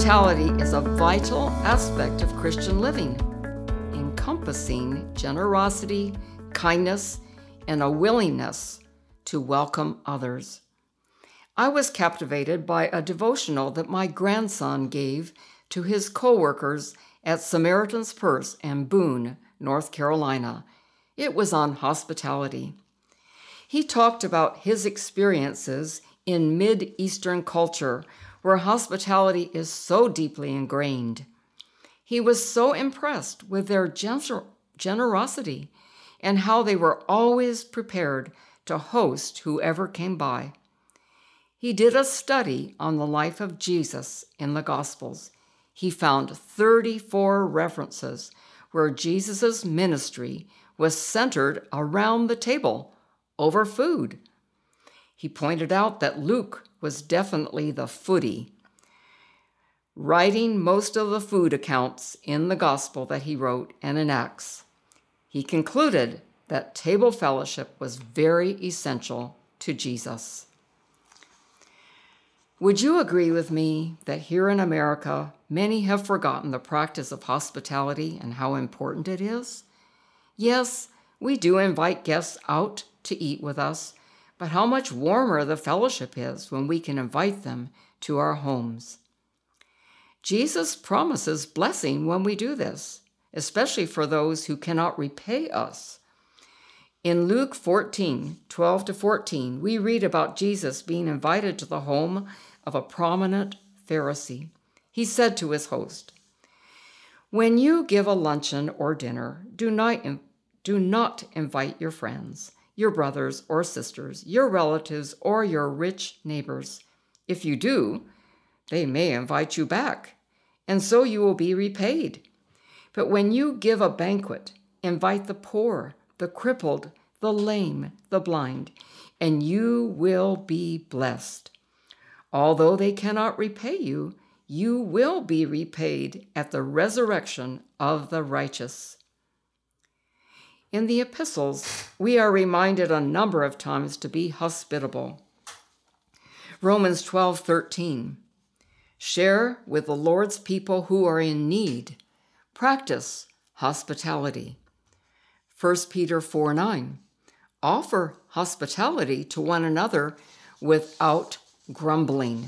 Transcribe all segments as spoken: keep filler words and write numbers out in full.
Hospitality is a vital aspect of Christian living, encompassing generosity, kindness, and a willingness to welcome others. I was captivated by a devotional that my grandson gave to his co-workers at Samaritan's Purse in Boone, North Carolina. It was on hospitality. He talked about his experiences in Mid-Eastern culture where hospitality is so deeply ingrained. He was so impressed with their gener- generosity and how they were always prepared to host whoever came by. He did a study on the life of Jesus in the Gospels. He found thirty-four references where Jesus' ministry was centered around the table over food. He pointed out that Luke was definitely the foodie, writing most of the food accounts in the gospel that he wrote and in Acts. He concluded that table fellowship was very essential to Jesus. Would you agree with me that here in America, many have forgotten the practice of hospitality and how important it is? Yes, we do invite guests out to eat with us, but how much warmer the fellowship is when we can invite them to our homes. Jesus promises blessing when we do this, especially for those who cannot repay us. In Luke fourteen, twelve to fourteen, we read about Jesus being invited to the home of a prominent Pharisee. He said to his host, "When you give a luncheon or dinner, do not, do not invite your friends, your brothers or sisters, your relatives, or your rich neighbors. If you do, they may invite you back, and so you will be repaid. But when you give a banquet, invite the poor, the crippled, the lame, the blind, and you will be blessed. Although they cannot repay you, you will be repaid at the resurrection of the righteous." In the epistles, we are reminded a number of times to be hospitable. Romans twelve thirteen, share with the Lord's people who are in need. Practice hospitality. First Peter four nine, offer hospitality to one another without grumbling.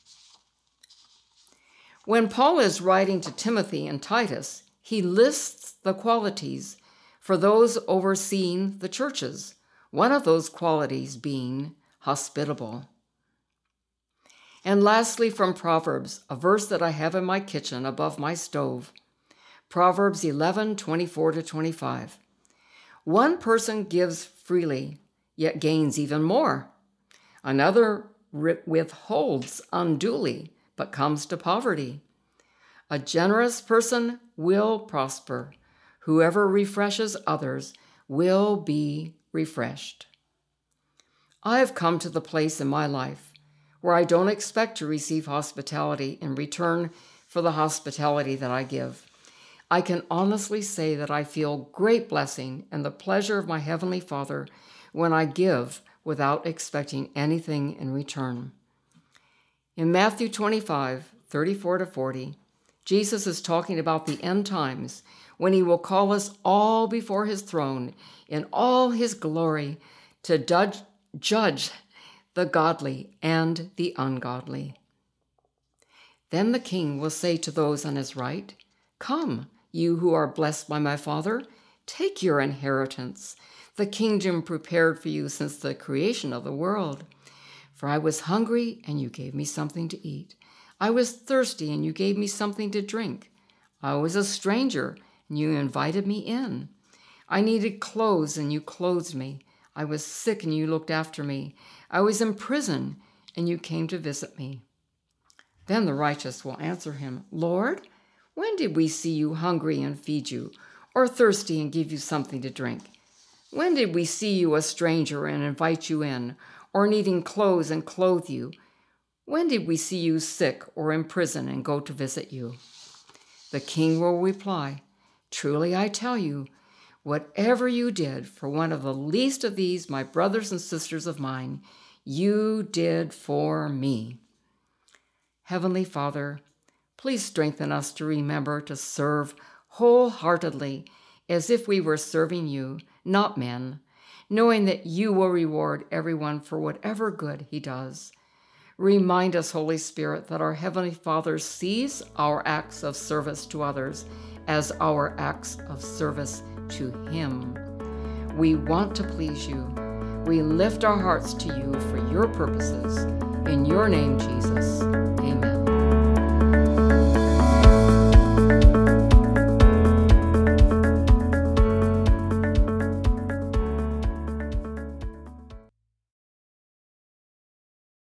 When Paul is writing to Timothy and Titus, he lists the qualities for those overseeing the churches, one of those qualities being hospitable. And lastly, from Proverbs, a verse that I have in my kitchen above my stove, Proverbs eleven twenty-four to twenty-five. One person gives freely, yet gains even more. Another withholds unduly, but comes to poverty. A generous person will prosper. Whoever refreshes others will be refreshed. I have come to the place in my life where I don't expect to receive hospitality in return for the hospitality that I give. I can honestly say that I feel great blessing and the pleasure of my Heavenly Father when I give without expecting anything in return. In Matthew twenty-five, thirty-four to forty, Jesus is talking about the end times when he will call us all before his throne in all his glory to judge, judge the godly and the ungodly. Then the king will say to those on his right, "Come, you who are blessed by my Father, take your inheritance, the kingdom prepared for you since the creation of the world. For I was hungry, and you gave me something to eat. I was thirsty, and you gave me something to drink. I was a stranger, and you invited me in. I needed clothes, and you clothed me. I was sick, and you looked after me. I was in prison, and you came to visit me." Then the righteous will answer him, "Lord, when did we see you hungry and feed you, or thirsty and give you something to drink? When did we see you a stranger and invite you in, or needing clothes and clothe you? When did we see you sick or in prison and go to visit you?" The king will reply, "Truly I tell you, whatever you did for one of the least of these, my brothers and sisters of mine, you did for me." Heavenly Father, Please strengthen us to remember to serve wholeheartedly as if we were serving you, not men, knowing that you will reward everyone for whatever good he does. Remind us, Holy Spirit, that our Heavenly Father sees our acts of service to others as our acts of service to Him. We want to please you. We lift our hearts to you for your purposes. In your name, Jesus.